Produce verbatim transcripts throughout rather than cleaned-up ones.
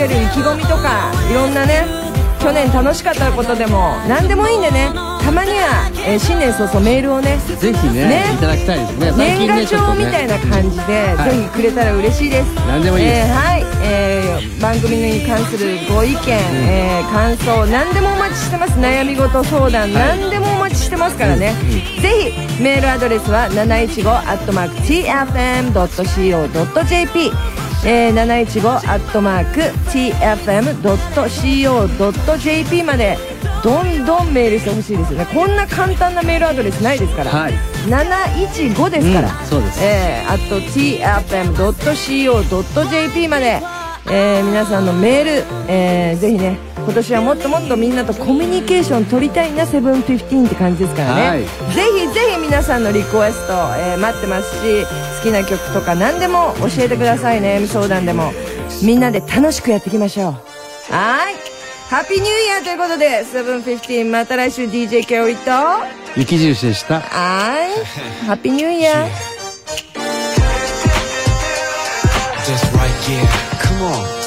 ける意気込みとか、いろんなね去年楽しかったことでも何でもいいんでね、たまには、えー、新年早々メールをねぜひ ね, ねいただきたいですね。 年賀状みたいな感じで、はい、ぜひくれたら嬉しいです。 何でもいいです、 えー、はい、えー、番組に関するご意見、うん、えー、感想何でもお待ちしてます。悩み事相談、はい、何でもお待ちしてますからね、うんうん、ぜひメールアドレスは なないちご アットマーク ティーエフエム ドット シーオー ドット ジェーピー、えー、なないちご アットマーク ティーエフエム ドット シーオー ドット ジェーピー までどんどんメールしてほしいですよね。こんな簡単なメールアドレスないですから、はい、なないちごですから、 うん、そうです、 えー、あと ティーエフエム ドット シーオー ドット ジェーピー まで、えー、皆さんのメール、えー、ぜひね今年はもっともっとみんなとコミュニケーション取りたいなセブンフィフティーンって感じですからね、はい、ぜひぜひ皆さんのリクエスト、えー、待ってますし、好きな曲とか何でも教えてくださいね。相談でもみんなで楽しくやっていきましょう。はい、ハッピーニューイヤーということでセブンフィフティーンまた来週 ディージェー ケオリと雪印でした。 はい、ハッピーニューイヤー Just right, yeah, come on.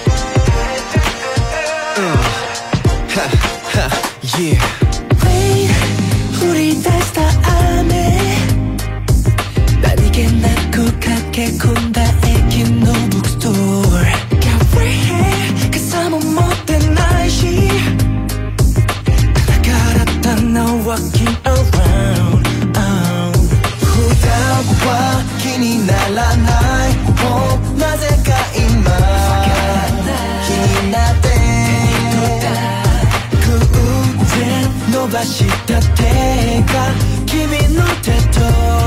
Uh, ha, ha, yeah. Rain,降り出した雨何気なく駆け込んだ駅のブックストア Got red hair 傘も持ってないしガラガラだな Walking around、oh、普段は気にならないもうなぜか今気になって伸ばした手が君の手と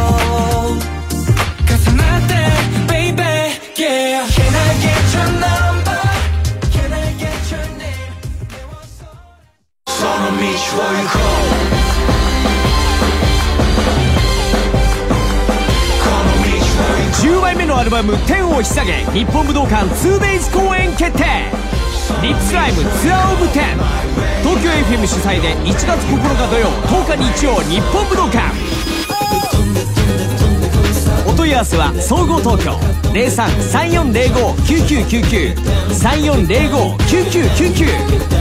重なって Baby Yeah Can I get your number Can I get your name その道を行こうじゅうまいめのアルバム「テン」を引っ提げ日本武道館 ツーデイズ 公演決定。リップスライムツアーオブテン、東京 エフエム 主催でいちがつここのか土曜とおか日曜日本武道館。お問い合わせは総合東京 ゼロさん さんよんゼロご きゅうきゅうきゅうきゅう さんよんゼロご きゅうきゅうきゅうきゅう。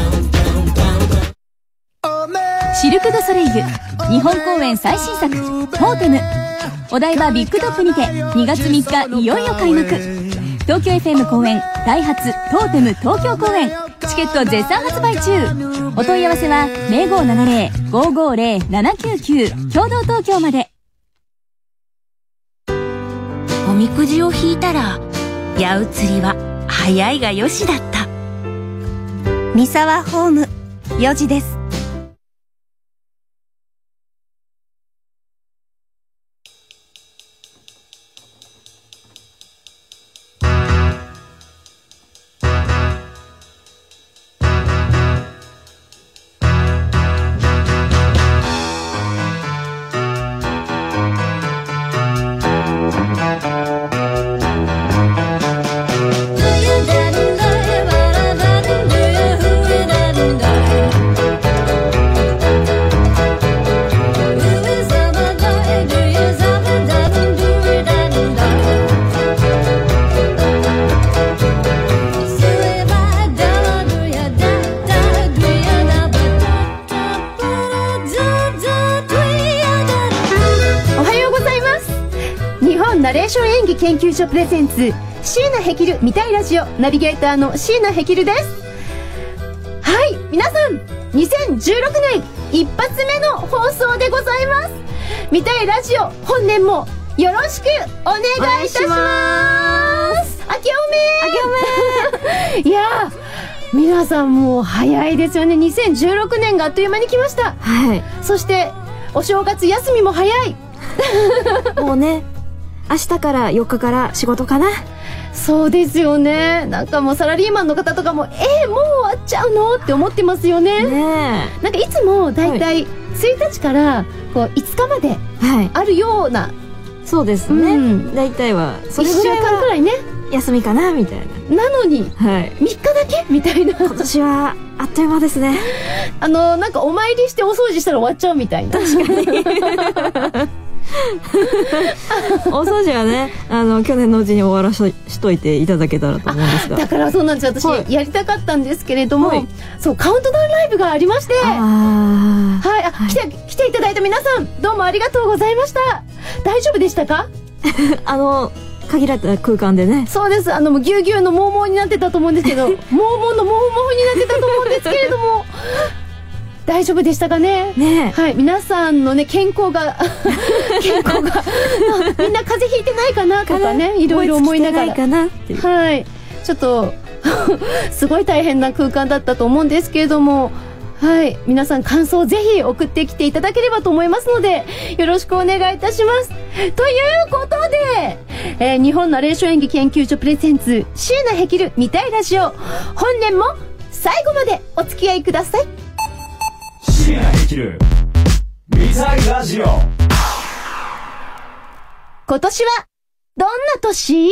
シルク・ドゥ・ソレイユ日本公演最新作「トーテム」お台場ビッグトップにてにがつみっかいよいよ開幕。東京 エフエム 公演ダイハツトーテム東京公演チケット絶賛発売中。お問い合わせは ゼロごななゼロ ごごゼロ ななきゅうきゅう 共同東京まで。 おみくじを引いたら八百釣りは早いがよしだった。三沢ホームよじです。 研究所プレゼンツ椎名ヘキル見たいラジオナビゲーターの椎名ヘキルです。はい、皆さんにせんじゅうろくねん一発目の放送でございます。見たいラジオ本年もよろしくお願いいたします。あけおめあけおめいやー皆さんもう早いですよね。にせんじゅうろくねんがあっという間に来ました。はい。そしてお正月休みも早いもうね明日からよっかから仕事かな。 そうですよね。なんかもうサラリーマンの方とかもえー、もう終わっちゃうのって思ってますよね。ねえ。なんかいつもだいたいついたちからこういつかまであるような、はい、 そうですね、うん、だいたいはそれぐらいはいっしゅうかんくらいね休みかなみたいな。なのに、はい、みっかだけみたいな。今年はあっという間ですね。あのなんかお参りしてお掃除したら終わっちゃうみたいな。確かに大掃除はね、あの去年のうちに終わらしといていただけたらと思うんですが。 だからそうなんですよ、私、はい、やりたかったんですけれども、はい、そうカウントダウンライブがありまして、あ、はい、あ、はい、来て来ていただいた皆さんどうもありがとうございました。大丈夫でしたか？ あの限られた空間でね。 そうです。あのもうぎゅうぎゅうのモーモーになってたと思うんですけど、モーモーのモーモーになってたと思うんですけれども。大丈夫でしたかね。 ね、 はい、皆さんのね健康が健康がみんな風邪ひいてないかなとかね、いろいろ思いながら、はい、ちょっとすごい大変な空間だったと思うんですけれども、はい、皆さん感想をぜひ送ってきていただければと思いますので、よろしくお願いいたします。ということで、えー、日本ナレーション演技研究所プレゼンツ椎名ヘキル見たいラジオ、本年も最後までお付き合いください。 椎名ヘキル見たいラジオ。 今年はどんな年？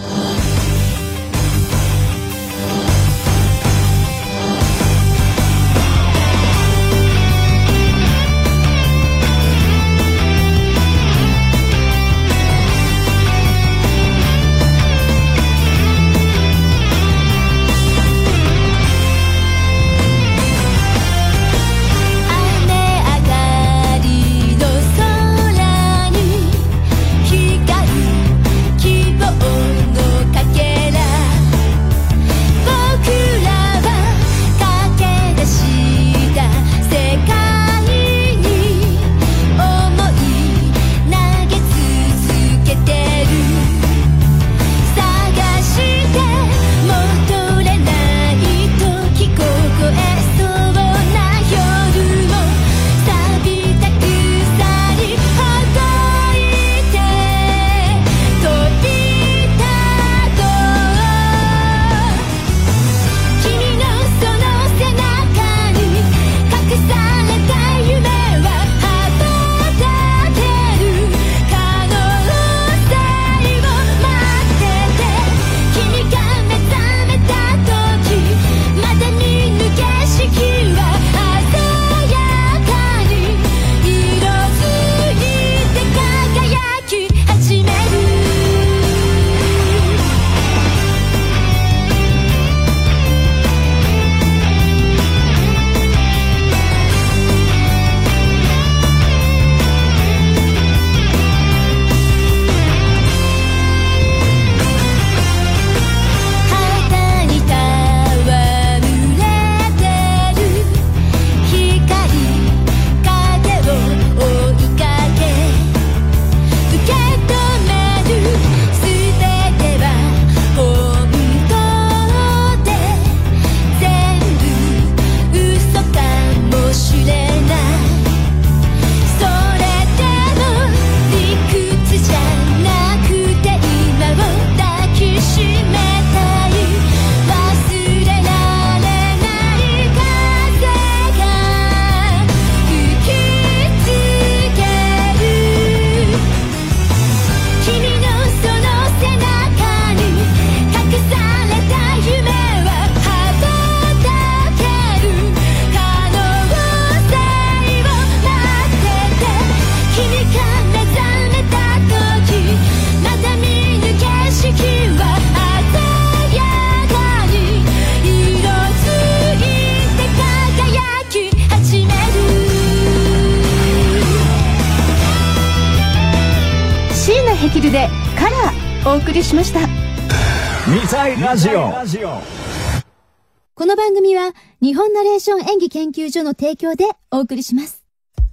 ヘキルでカラーお送りしました。 見たいラジオ。 この番組は日本ナレーション演技研究所の提供でお送りします。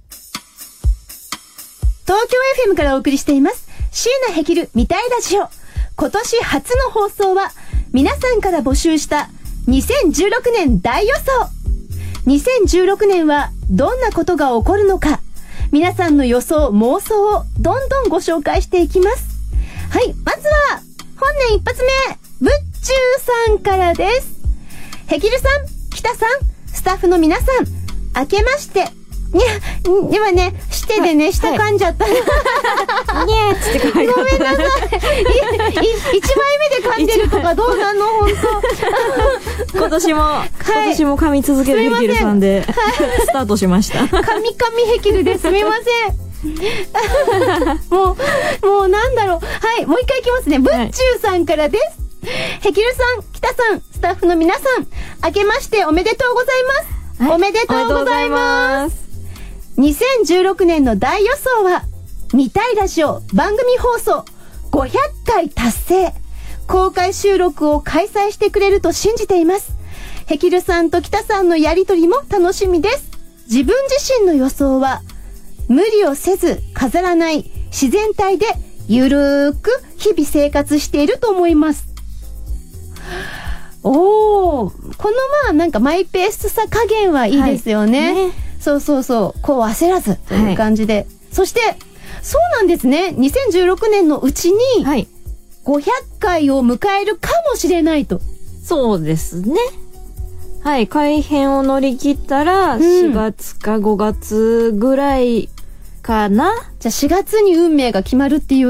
東京 エフエム からお送りしています椎名ヘキル見たいラジオ。今年初の放送は皆さんから募集したにせんじゅうろくねん大予想。にせんじゅうろくねんはどんなことが起こるのか、皆さんの予想妄想をどんどんご紹介していきます。はい、まずは本年一発目、ぶっちゅうさんからです。ヘキルさん、北さん、スタッフの皆さん、明けましてにゃ、今ね、してでね、舌噛んじゃった。にゃーつって書いてあった。ごめんなさい。い、一枚目で噛んでるとかどうなの本当。今年も、はい、今年も噛み続けるヘキルさんで、はい、スタートしました。 噛み噛みヘキルですみません。 もう、もうなんだろう。はい、もう一回いきますね。ぶっちゅうさんからです。へきるさん、きたさん、スタッフの皆さん、明けましておめでとうございます。はい、おめでとうございます。にせんじゅうろくねんの大予想は、見たいラジオ番組放送ごひゃっかい達成。公開収録を開催してくれると信じています。へきるさんときたさんのやりとりも楽しみです。自分自身の予想は、無理をせず飾らない自然体でゆるーく日々生活していると思います。おー、このまあなんかマイペースさ加減はいいですよね。はい、ね、そうそうそう、こう焦らずという感じで。はい、そして、そうなんですね。にせんじゅうろくねんのうちに、ごひゃっかいを迎えるかもしれないと。 そうですね。はい、改編を乗り切ったら、しがつかごがつぐらいかな、うん、じゃあしがつに運命が決まるっていう、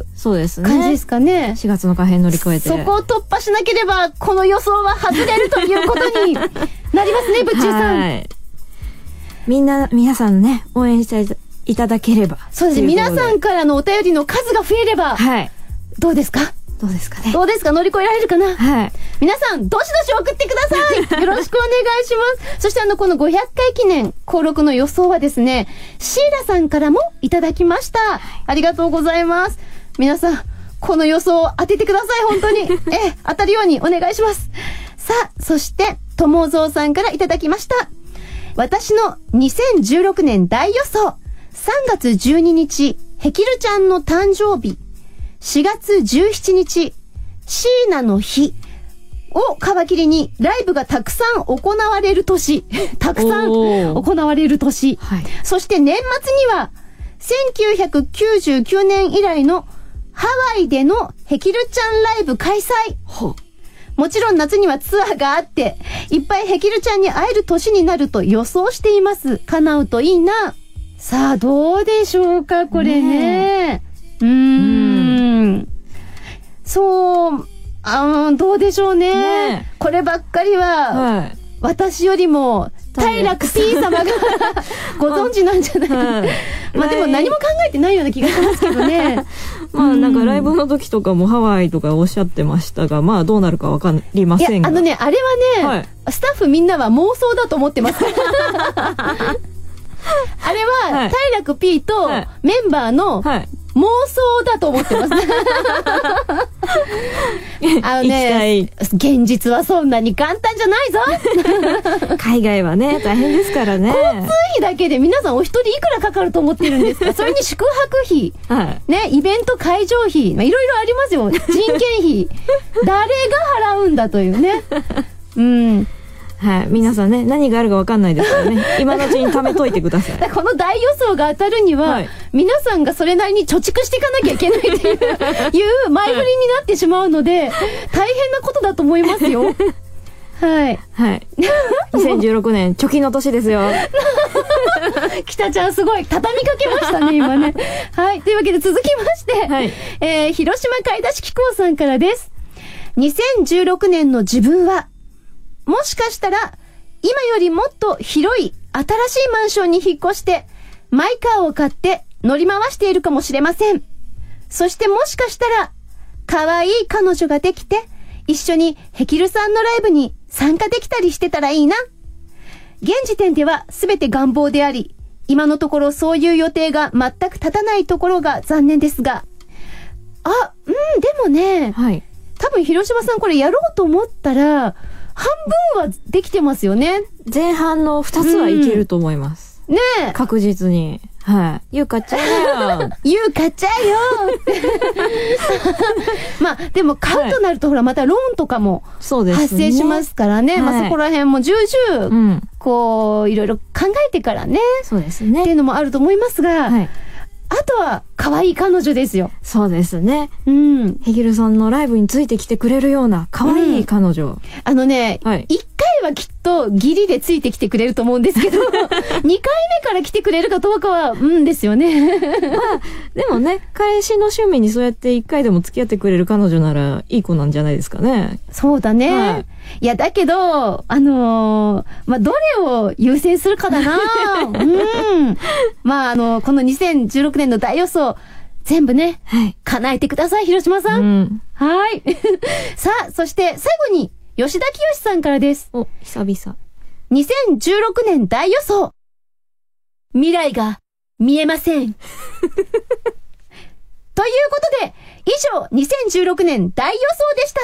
そうですね。感じですかね。しがつの改編乗り越えて。そこを突破しなければ、この予想は外れるということになりますね、ぶっちゅうさん。はい。みんな、皆さんね、応援していただければ。そうです。皆さんからのお便りの数が増えれば、はい。どうですか？どうですかね。どうですか？乗り越えられるかな？はい。皆さん、どしどし送ってください。よろしくお願いします。そしてあの、このごひゃっかい記念、登録の予想はですね、シーラさんからもいただきました。はい、ありがとうございます。皆さん、この予想を当ててください、本当に。ええ、当たるようにお願いします。さあ、そして、ともぞうさんからいただきました。私のにせんじゅうろくねん大予想。さんがつじゅうににち、へきるちゃんの誕生日。しがつじゅうしちにち、椎名の日を皮切りにライブがたくさん行われる年。たくさん行われる年。はい、そして年末には、せんきゅうひゃくきゅうじゅうきゅうねん以来のハワイでのへきるちゃんライブ開催。もちろん夏にはツアーがあって、いっぱいへきるちゃんに会える年になると予想しています。叶うといいな。さあ、どうでしょうか、これね。うーん。そう、あーどうでしょうね。ね、こればっかりは、はい、私よりも、平楽 P 様がご存知なんじゃないかな。はい、まあでも何も考えてないような気がしますけどね。まあなんかライブの時とかもハワイとかおっしゃってましたが、まあどうなるかわかりませんが。いや、あのね、あれはね、はい、スタッフみんなは妄想だと思ってます。あれは、はい、平楽 P とメンバーの、はい、妄想だと思ってます。あのね、現実はそんなに簡単じゃないぞ。海外はね、大変ですからね。交通費だけで皆さんお一人いくらかかると思ってるんですか？それに宿泊費、はい、ね、イベント会場費、まあ、いろいろありますよ。人件費。誰が払うんだというね。うん。はい。皆さんね、何があるか分かんないですからね。今のうちに貯めといてください。この大予想が当たるには、はい、皆さんがそれなりに貯蓄していかなきゃいけないっていう、いう前振りになってしまうので、大変なことだと思いますよ。はい。はい。にせんじゅうろくねん、貯金の年ですよ。北ちゃんすごい、畳みかけましたね、今ね。はい。というわけで続きまして、はい、えー、広島買い出し機構さんからです。にせんじゅうろくねんの自分は、もしかしたら、今よりもっと広い新しいマンションに引っ越して、マイカーを買って乗り回しているかもしれません。そしてもしかしたら、可愛い彼女ができて、一緒にへきるさんのライブに参加できたりしてたらいいな。現時点では全て願望であり、今のところそういう予定が全く立たないところが残念ですが。あ、うん、でもね、はい、多分広島さんこれやろうと思ったら、半分はできてますよね。前半の二つはいけると思います。うん、ねえ。確実に。はい。ゆうかちゃんよ。ゆうかちゃんよ。まあ、でも買うとなると、はい、ほら、またローンとかも発生しますからね。ね、まあ、そこら辺も重々、うん、こう、いろいろ考えてからね。そうですね。っていうのもあると思いますが、はい、あとは、可愛い彼女ですよ。そうですね。うん。へきるさんのライブについてきてくれるような可愛い彼女。うん、あのね、はい、一回はきっとギリでついてきてくれると思うんですけど、にかいめから来てくれるかどうかは、うんですよね。まあ、 でもね、彼氏の趣味にそうやっていっかいでも付き合ってくれる彼女ならいい子なんじゃないですかね。 そうだね。はい、いや、だけど、あのー、まあ、どれを優先するかだなうん。まあ、あの、このにせんじゅうろくねんの大予想、全部ね、はい、叶えてください、広島さん。うん、はい。さあ、そして最後に、吉田清さんからです。 お、久々。 にせんじゅうろくねん大予想。未来が見えません。ということで、以上、にせんじゅうろくねん大予想でした。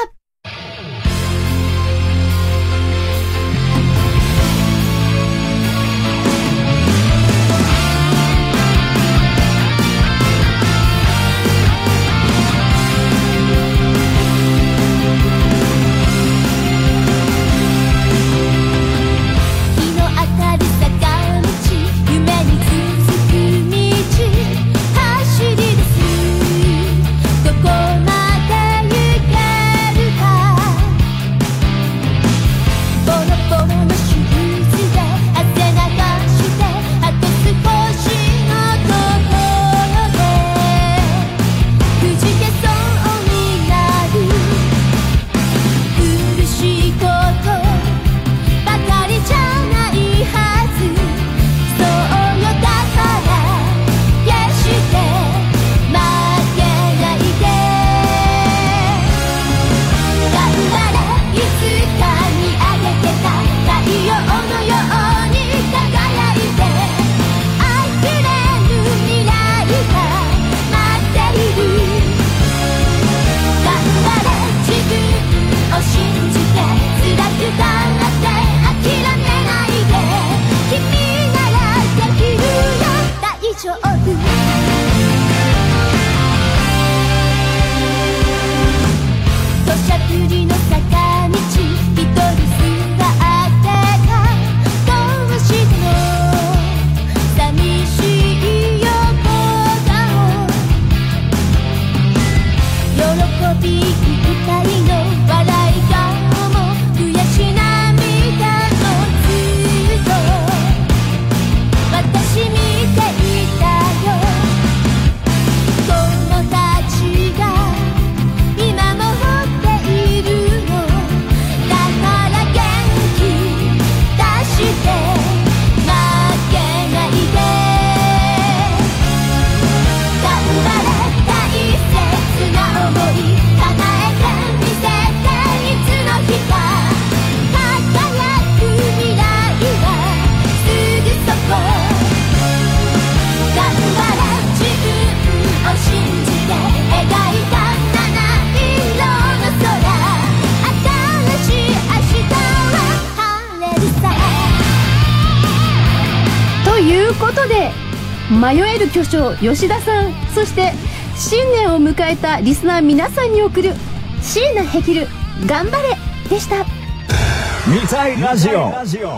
迷える巨匠吉田さん、そして新年を迎えたリスナー皆さんに送る椎名ヘキル頑張れでした。 見たいラジオ、 東京 エ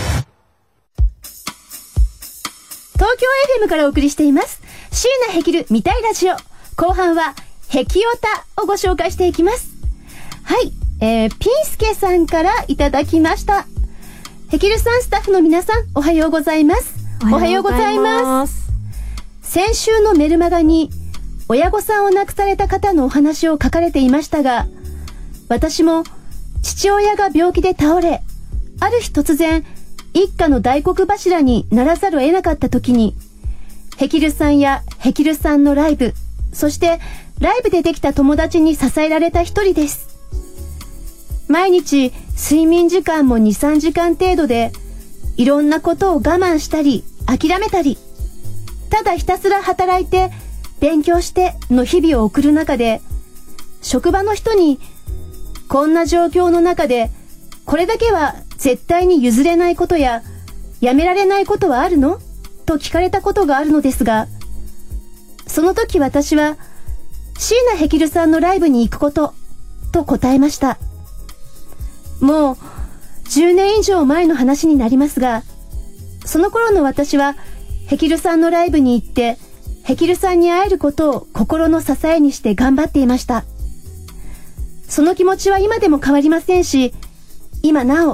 フエム からお送りしています椎名ヘキル見たいラジオ。後半はヘキオタをご紹介していきます。はい、えー、ピンスケさんからいただきました。ヘキルさん、スタッフの皆さん、おはようございます。おはようございます。先週のメルマガに親御さんを亡くされた方のお話を書かれていましたが、私も父親が病気で倒れ、ある日突然一家の大黒柱にならざるを得なかった時に、ヘキルさんやヘキルさんのライブ、そしてライブでできた友達に支えられた一人です。毎日睡眠時間もに、さんじかん程度で、いろんなことを我慢したり諦めたり、ただひたすら働いて勉強しての日々を送る中で、職場の人にこんな状況の中でこれだけは絶対に譲れないことややめられないことはあるの？と聞かれたことがあるのですが、その時私は椎名ヘキルさんのライブに行くことと答えました。もうじゅうねん以上前の話になりますが、その頃の私はヘキルさんのライブに行ってヘキルさんに会えることを心の支えにして頑張っていました。その気持ちは今でも変わりませんし、今なお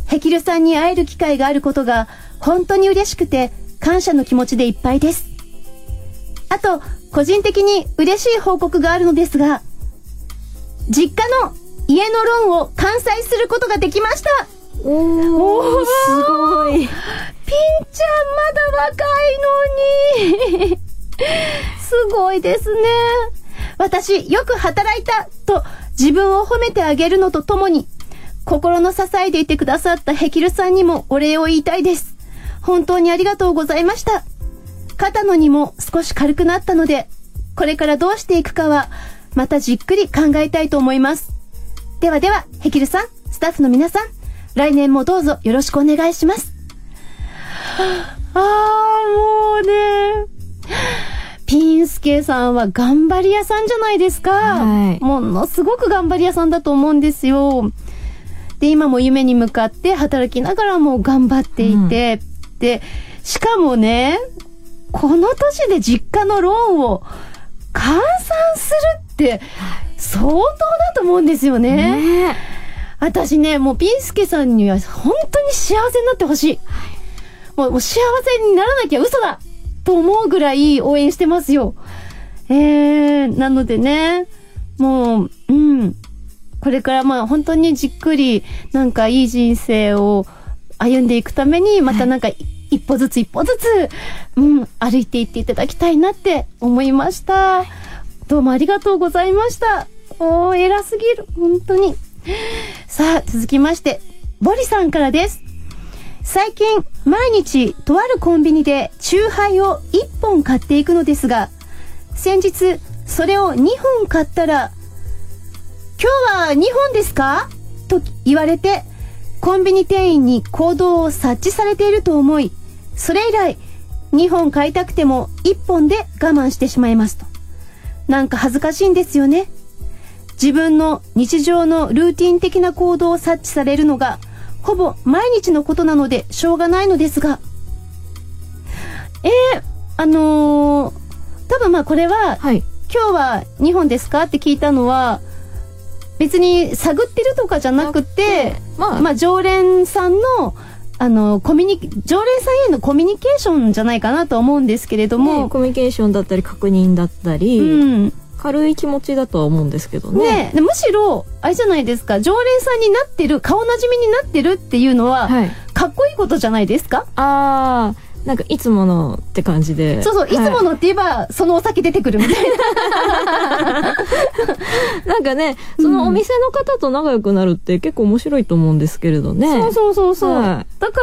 ヘキルさんに会える機会があることが本当に嬉しくて感謝の気持ちでいっぱいです。あと、個人的に嬉しい報告があるのですが、実家の家のローンを完済することができました。 おー、おーすごい。 ピンちゃんまだ若いのにすごいですね。私よく働いたと自分を褒めてあげるのとともに、心の支えでいてくださったヘキルさんにもお礼を言いたいです。本当にありがとうございました。肩の荷も少し軽くなったので、これからどうしていくかはまたじっくり考えたいと思います。ではでは、ヘキルさん、スタッフの皆さん、来年もどうぞよろしくお願いします。あー、もうね、ピンスケさんは頑張り屋さんじゃないですか。はい。ものすごく頑張り屋さんだと思うんですよ。で、今も夢に向かって働きながらも頑張っていて、うん、で、しかもね、この年で実家のローンを換算するって相当だと思うんですよね。ね、私ね、もうピンスケさんには本当に幸せになってほしい。もう、もう幸せにならなきゃ嘘だと思うぐらい応援してますよ。えー、なのでね、もう、うん。これからまあ本当にじっくりなんかいい人生を歩んでいくために、またなんか一歩ずつ一歩ずつ、うん、歩いていっていただきたいなって思いました。どうもありがとうございました。おー、偉すぎる。本当に。さあ、続きまして、ボリさんからです。最近、毎日、とあるコンビニで、チューハイをいっぽん買っていくのですが、先日、それをにほん買ったら、今日はにほんですかと言われて、コンビニ店員に行動を察知されていると思い、それ以来、にほん買いたくてもいっぽんで我慢してしまいますと。なんか恥ずかしいんですよね。自分の日常のルーティン的な行動を察知されるのが、ほぼ毎日のことなのでしょうがないのですが。えー、あのー、多分まあこれは、はい、今日はにほんですかって聞いたのは、別に探ってるとかじゃなくて、まあ、まあ、常連さんの、あの、コミュニ、常連さんへのコミュニケーションじゃないかなと思うんですけれども。 ね、コミュニケーションだったり確認だったり、うん、軽い気持ちだとは思うんですけどね。 ね、むしろ、あれじゃないですか、常連さんになってる、顔なじみになってるっていうのは、はい、かっこいいことじゃないですか？ あー。なんかいつものって感じで。 そうそう、はい、いつものって言えば、そのお酒出てくるみたいな。 なんかね、そのお店の方と仲良くなるって結構面白いと思うんですけれどね。 そうそうそうそう。はい、だから、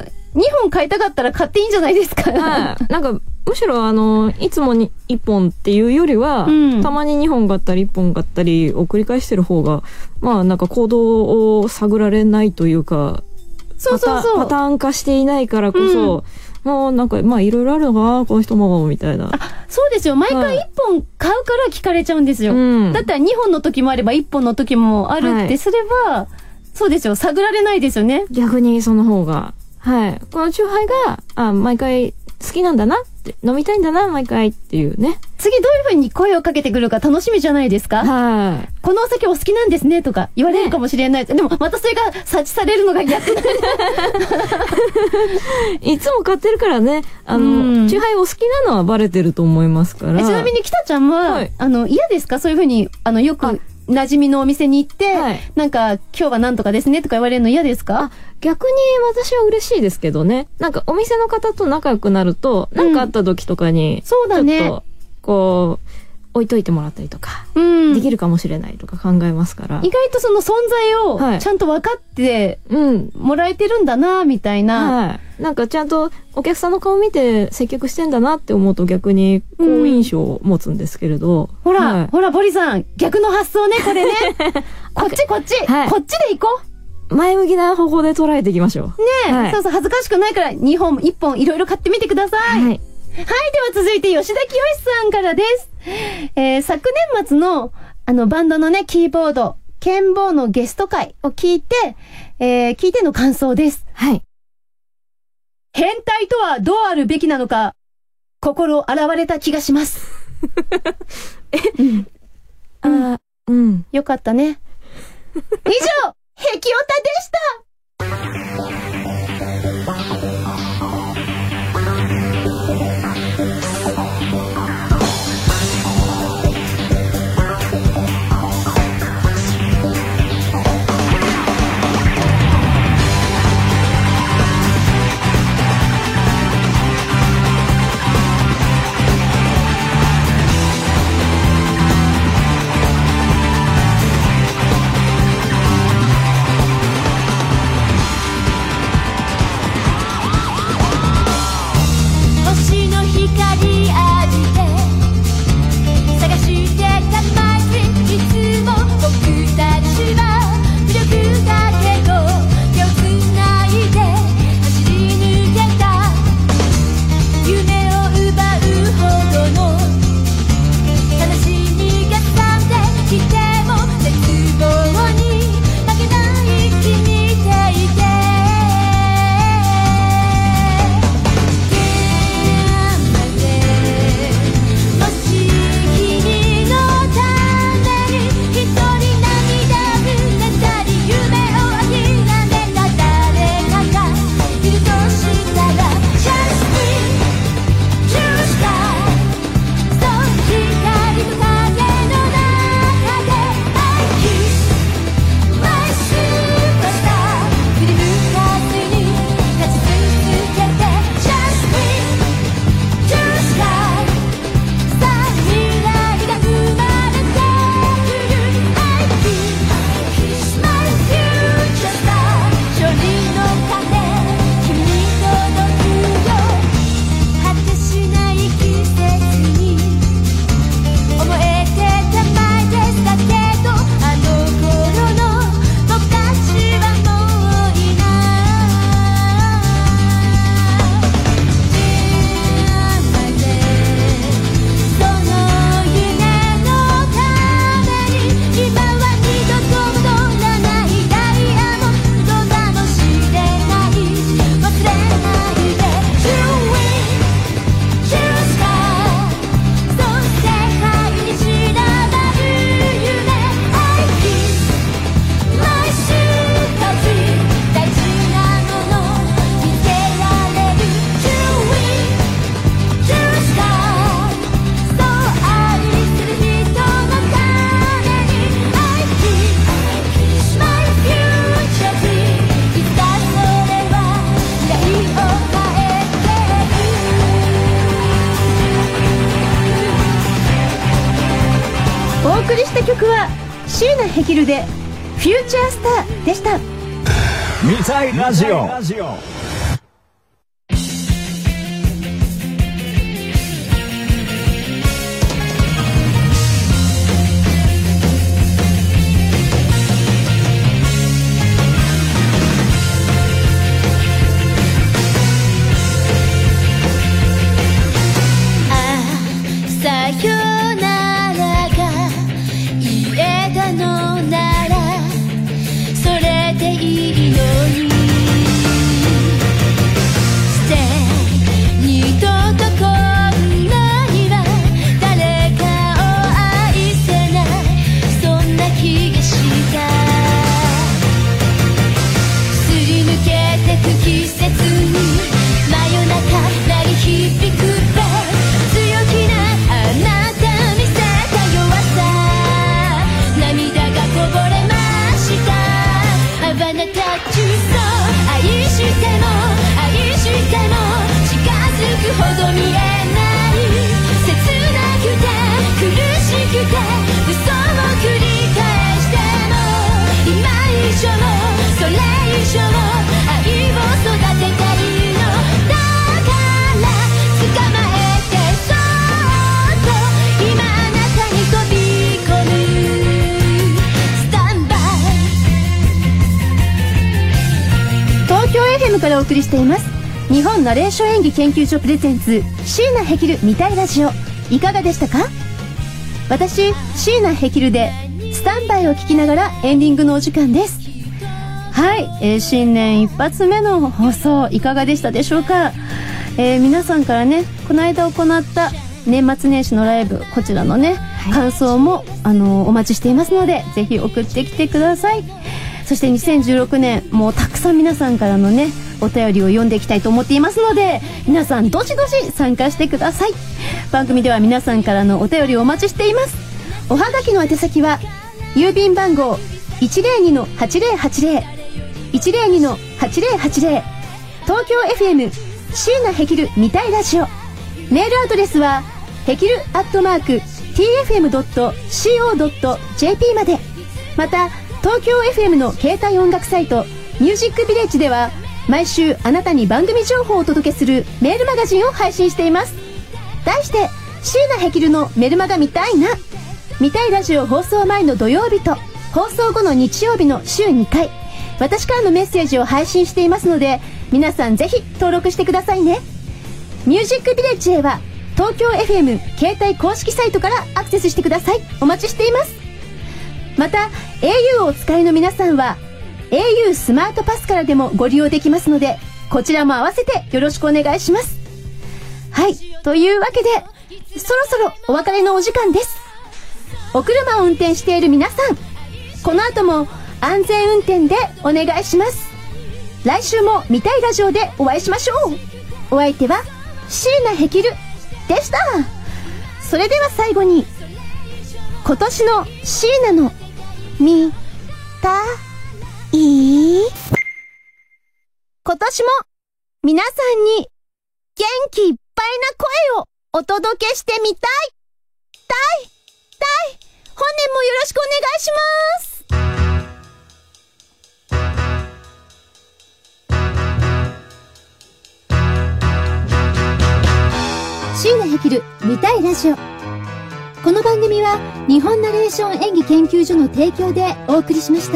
にほん買いたかったら買っていいんじゃないですか。 はい。なんか、むしろあの、いつもにいっぽんっていうよりは、うん、たまににほん買ったりいっぽん買ったりを繰り返してる方が、まあなんか行動を探られないというか、そうそうそう。パターン化していないからこそ、うんもうなんか、まあいろいろあるのかな、この人も、みたいな。 あ、そうですよ。毎回いっぽん買うから聞かれちゃうんですよ。うん、だったらにほんの時もあればいっぽんの時もあるってすれば、はい、そうですよ。探られないですよね。 逆にその方が。はい。このチューハイが、あ、毎回好きなんだなって、飲みたいんだな、毎回っていうね。 次どういう風に声をかけてくるか楽しみじゃないですか？はい。このお酒お好きなんですねとか言われるかもしれない。ね、でもまたそれが察知されるのが逆なんいつも買ってるからね、あの、チューハイお好きなのはバレてると思いますから。 ちなみに北ちゃんは、はい、あの、嫌ですか？そういう風に、あの、よく、馴染みのお店に行って、はい、なんか、今日はなんとかですねとか言われるの嫌ですか？ あ、逆に私は嬉しいですけどね。なんかお店の方と仲良くなると、なんかあった時とかに、そうだね。ちょっと、こう、置いといてもらったりとか、うん、できるかもしれないとか考えますから。 意外とその存在を、ちゃんと分かって、うん、もらえてるんだな、みたいな。 はい。なんかちゃんとお客さんの顔見て接客してんだなって思うと逆に好印象を持つんですけれど。うん、 ほら、はい、ほら、ボリさん、逆の発想ね、これね。こっちこっち、はい、こっちで行こう。前向きな方法で捉えていきましょう。 ねえ、はい、そうそう、恥ずかしくないからにほん、いっぽんいろいろ買ってみてください。はい。はい、では続いて吉田清さんからです。えー、昨年末の、あの、バンドのね、キーボード、ケンボーのゲスト会を聞いて、えー、聞いての感想です。はい。変態とはどうあるべきなのか、心洗われた気がします。え、うん、あ、うん。よかったね。以上、ヘキオタでした。 曲は椎名ヘキルでフューチャースターでした。 未来ラジオ。 からお送りしています日本ナレーション演技研究所プレゼンツ椎名ヘキル見たいラジオ、いかがでしたか？私椎名ヘキルでスタンバイを聞きながらエンディングのお時間です。はい、えー、新年一発目の放送いかがでしたでしょうか？えー、皆さんからね、この間行った年末年始のライブ、こちらのね、はい、感想もあのー、お待ちしていますのでぜひ送ってきてください。そしてにせんじゅうろくねんもうたくさん皆さんからのねお便りを読んでいきたいと思っていますので、皆さんどしどし参加してください。番組では皆さんからのお便りをお待ちしています。おはがきの宛先は郵便番号 いちまるにのはちまるはちまる いちまるにのはちまるはちまる 東京 エフエム 椎名ヘキル見たいラジオ。メールアドレスはヘキルアットマーク ティーエフエムドットシーオードットジェーピー まで。また東京 エフエム の携帯音楽サイトミュージックビレッジでは毎週あなたに番組情報をお届けするメールマガジンを配信しています。題して椎名ヘキルのメルマガ見たいな。見たいラジオ放送前の土曜日と放送後の日曜日の週にかい、私からのメッセージを配信していますので、皆さんぜひ登録してくださいね。ミュージックビレッジへは東京 エフエム 携帯公式サイトからアクセスしてください。お待ちしています。また エーユー をお使いの皆さんは エーユー スマートパスからでもご利用できますので、こちらも合わせてよろしくお願いします。はい、というわけでそろそろお別れのお時間です。お車を運転している皆さん、この後も安全運転でお願いします。来週も見たいラジオでお会いしましょう。お相手は椎名ヘキルでした。それでは最後に今年の椎名の見たい、今年も皆さんに元気いっぱいな声をお届けしてみたいたいたい。本年もよろしくお願いします。椎名ヘキル見たいラジオ。この番組は日本ナレーション演技研究所の提供でお送りしました。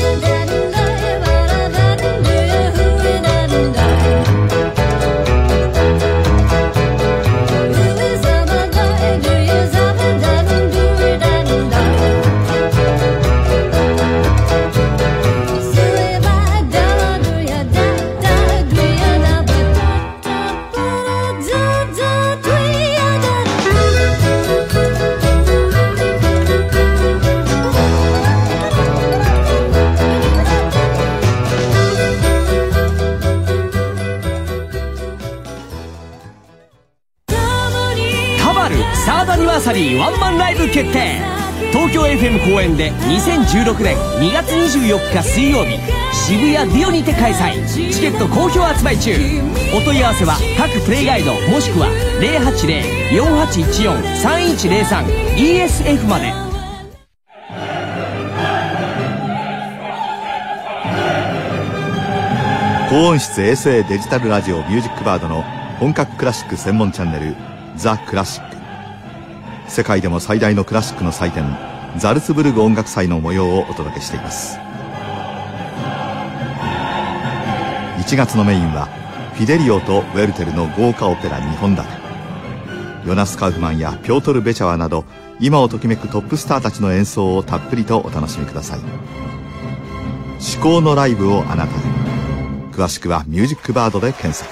サリーワンマンライブ決定。東京 エフエム 公演でにせんじゅうろくねんにがつにじゅうよっか水曜日、渋谷ディオにて開催。チケット好評発売中。お問い合わせは各プレイガイドもしくは ゼロはちゼロ よんはちいちよん さんいちゼロさん イーエスエフ まで。 高音質衛星デジタルラジオミュージックバードの本格クラシック専門チャンネルザ・クラシック。世界でも最大のクラシックの祭典ザルツブルグ音楽祭の模様をお届けしています。いちがつのメインはフィデリオとウェルテルの豪華オペラにほん立て。ヨナス・カウフマンやピョートル・ベチャワなど今をときめくトップスターたちの演奏をたっぷりとお楽しみください。至高のライブをあなたへ。詳しくはミュージックバードで検索。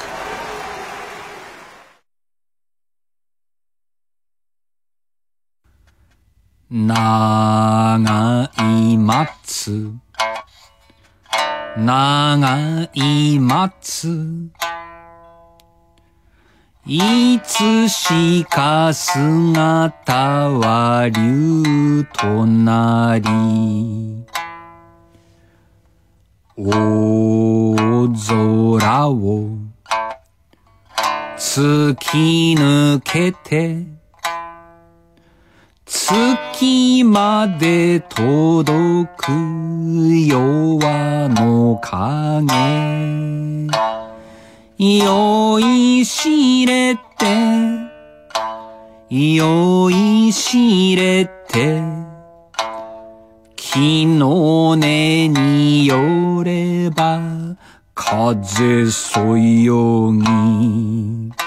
長い松、長い松、いつしか姿は竜となり、大空を突き抜けて月まで届く夜はの影、酔いしれて酔いしれて木の根によれば風そよぎ、